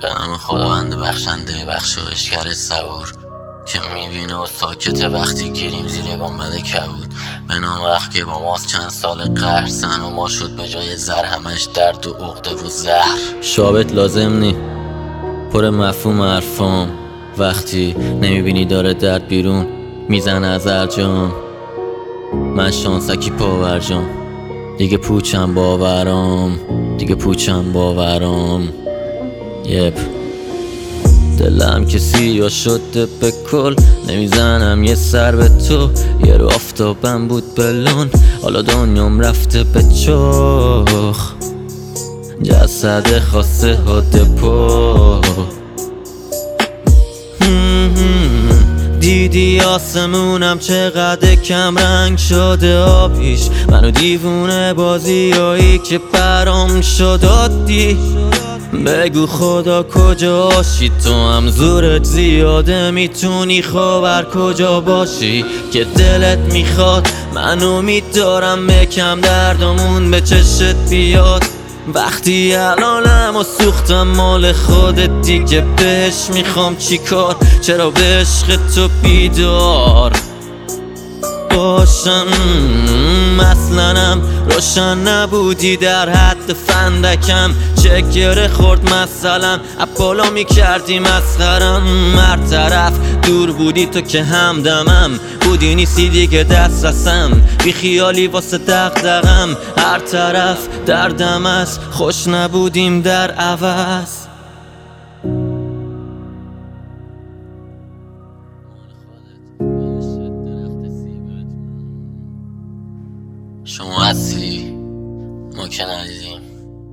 به نام خداوند بخشنده بخشایشگر صبور که میبینه و ساکته وقتی گیریم زیر گنبد کبود. به نام وقت که با ماست چند سال قهر سن و ما شد به جای زر همش درد و عقده و زهر. شابت لازم نی پر مفهوم حرفام وقتی نمیبینی داره درد بیرون میزن از ارجام. من شانسکی پاورجام دیگه پوچم باورام یپ دلم که سیاه شده به کل نمیزنم یه سر به تو. یه رو آفتابم بود بلون حالا دنیام رفته به چخ جسد خاصه حد پا. دیدی آسمونم چقدر کم رنگ شده آبیش منو دیوونه بازیایی که برام شد عادی. بگو خدا کجاشی تو هم زورت زیاده میتونی خبر کجا باشی که دلت میخواد. من امید دارم بکم دردمون به چشت بیاد وقتی الانم و سوختم مال خودت دیگه بهش میخوام چیکار. چرا به عشق تو بیدار باشم مثلنم روشن نبودی در حد فندکم چه گره خورد مثلا اپالا میکردی مسخرم. هر طرف دور بودی تو که همدمم بودی نیستی دیگه دسترسم بی خیالی واسه دغدغم. هر طرف دردم است خوش نبودیم در عوض. شما هستی ما که ندیدیم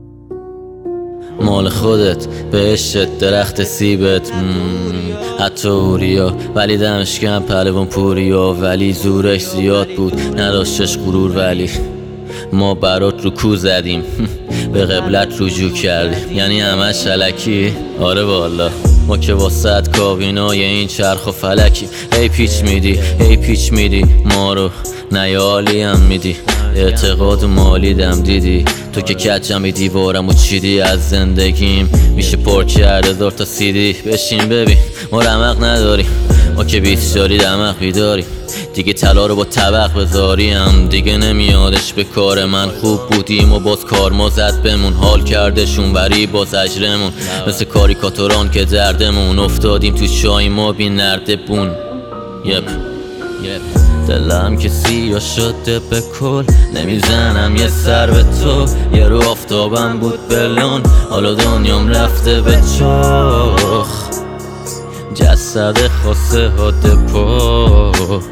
مال خودت بهشت درخت سیبت حتی اوریا ولی دمش کم پهلوان پوریا ولی زورش زیاد بود نداشتش غرور ولی ما برات رو کو زدیم به قبلت رجوع کردیم یعنی همش الکی. آره والا ما که واسط کابینای این چرخ و فلکی هی پیچ میدی ما رو نیالی هم میدی اعتقاد مالی دم دیدی تو که کچم دیوارم و چیدی از زندگیم میشه پر کرده 1000 تا سیدی. بشین ببین ما رمق نداریم ما که بیتشاری دمق بیداریم دیگه طلا رو با طبق بذاریم دیگه نمیادش به کار من خوب بودیم و باز کارما زد بمون حال کردشون بری باز اجرمون مثل کاریکاتوران که دردمون افتادیم تو چای ما بی نرده بون. یپ دلم که سیاه شده به کل نمیزنم یه سر به تو. یه رو آفتابم بود بلون حالا دنیام رفته به چخ جسد خاصه حد پا.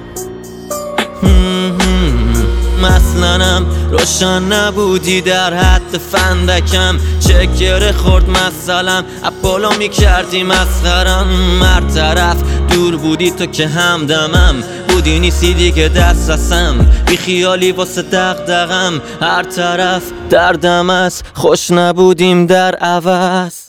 مثلنم روشن نبودی در حد فندکم چه گره خورد مثلا اپالا میکردی مسخرم. هر طرف دور بودی تو که همدمم بودی نیستی دیگه دسترسم بی خیالی واسه دغدغم. هر طرف دردم است خوش نبودیم در عوض.